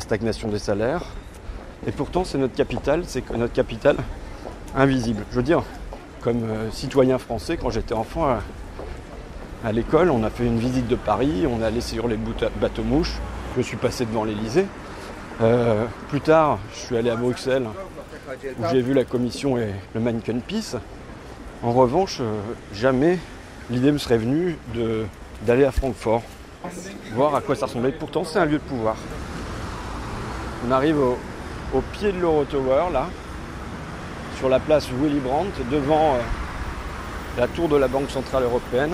stagnation des salaires. Et pourtant, c'est notre capitale invisible. Je veux dire, comme citoyen français, quand j'étais enfant à l'école, on a fait une visite de Paris, on est allé sur les bateaux-mouches, je suis passé devant l'Élysée. Plus tard, je suis allé à Bruxelles, où j'ai vu la commission et le Manneken Pis. En revanche, jamais l'idée me serait venue d'aller à Francfort, voir à quoi ça ressemblait. Pourtant, c'est un lieu de pouvoir. On arrive au pied de l'Eurotower, là, sur la place Willy Brandt, devant la tour de la Banque Centrale Européenne.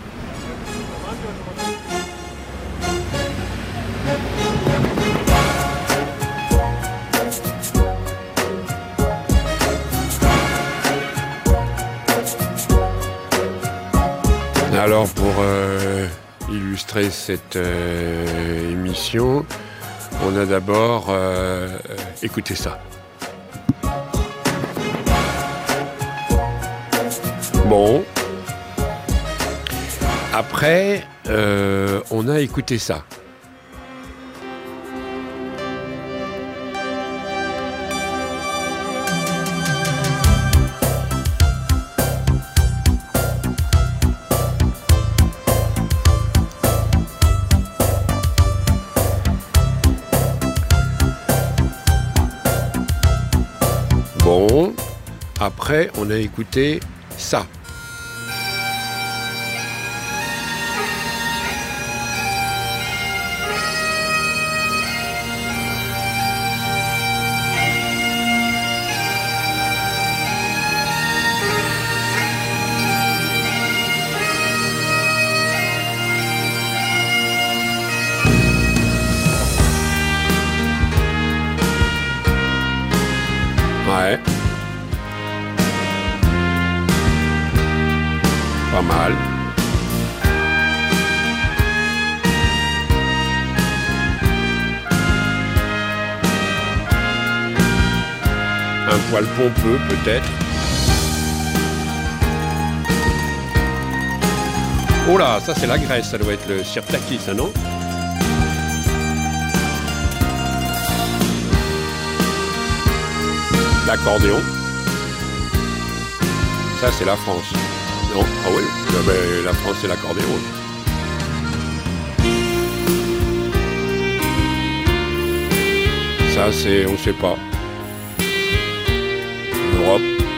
Alors pour illustrer cette émission, on a d'abord écouté ça. Bon. Après, on a écouté ça. Bon, après, on a écouté ça. Ouais. Pas mal. Un poil pompeux, peut-être. Oh là, ça c'est la Grèce, ça doit être le Sirtaki, ça, non ? L'accordéon. Ça, c'est la France. Non, ah oui, ben, la France, c'est l'accordéon. Ça, c'est, on sait pas. L'Europe.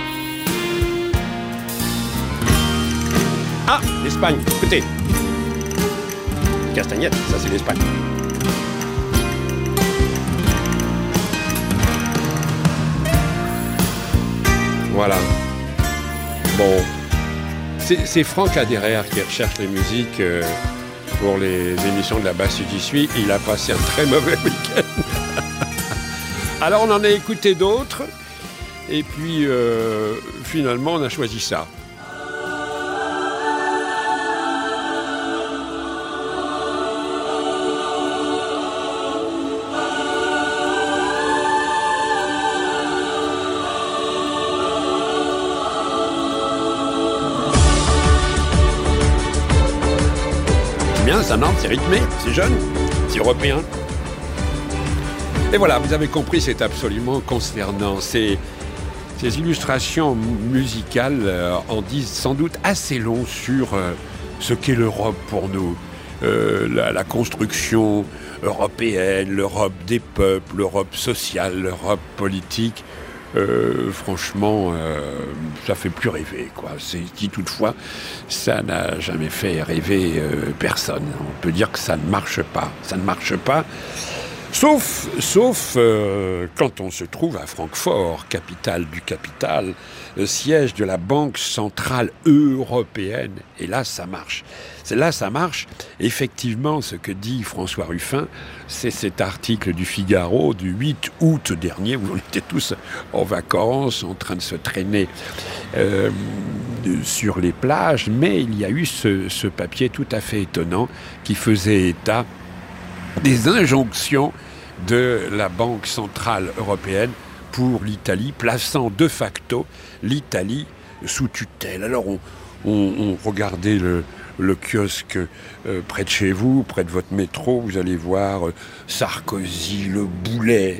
Ah, l'Espagne, écoutez. Castagnette, ça, c'est l'Espagne. Voilà. Bon. C'est Franck là derrière qui recherche les musiques pour les émissions de la basse j'y suis. Il a passé un très mauvais week-end. Alors on en a écouté d'autres. Et puis finalement on a choisi ça. Bien, ça non, c'est rythmé, c'est jeune, c'est européen. Et voilà, vous avez compris, c'est absolument consternant. Ces illustrations musicales en disent sans doute assez long sur ce qu'est l'Europe pour nous. La construction européenne, l'Europe des peuples, l'Europe sociale, l'Europe politique. Franchement, ça fait plus rêver, quoi. C'est dit toutefois, ça n'a jamais fait rêver personne. On peut dire que ça ne marche pas. Ça ne marche pas. Sauf quand on se trouve à Francfort, capitale du capital, siège de la Banque Centrale Européenne. Et là, ça marche. Là, ça marche. Effectivement, ce que dit François Ruffin, c'est cet article du Figaro du 8 août dernier, où on était tous en vacances, en train de se traîner sur les plages. Mais il y a eu ce papier tout à fait étonnant qui faisait état des injonctions de la Banque Centrale Européenne pour l'Italie, plaçant de facto l'Italie sous tutelle. Alors on regardait le kiosque près de chez vous, près de votre métro, vous allez voir Sarkozy, Le Boulet,